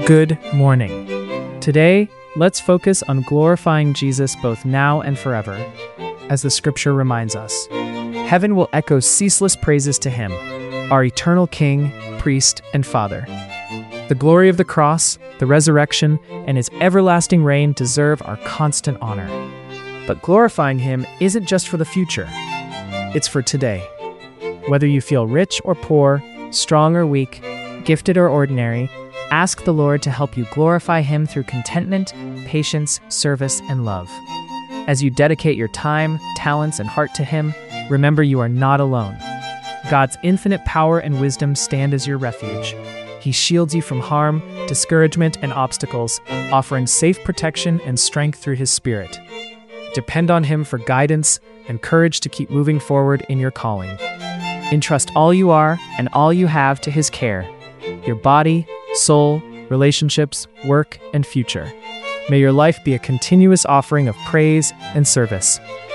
Good morning. Today, let's focus on glorifying Jesus both now and forever. As the scripture reminds us, heaven will echo ceaseless praises to him, our eternal King, priest, and Father. The glory of the cross, the resurrection, and his everlasting reign deserve our constant honor. But glorifying him isn't just for the future, it's for today. Whether you feel rich or poor, strong or weak, gifted or ordinary, ask the Lord to help you glorify him through contentment, patience, service, and love. As you dedicate your time, talents, and heart to him, remember you are not alone. God's infinite power and wisdom stand as your refuge. He shields you from harm, discouragement, and obstacles, offering safe protection and strength through his Spirit. Depend on him for guidance and courage to keep moving forward in your calling. Entrust all you are and all you have to his care, your body, soul, relationships, work, and future. May your life be a continuous offering of praise and service.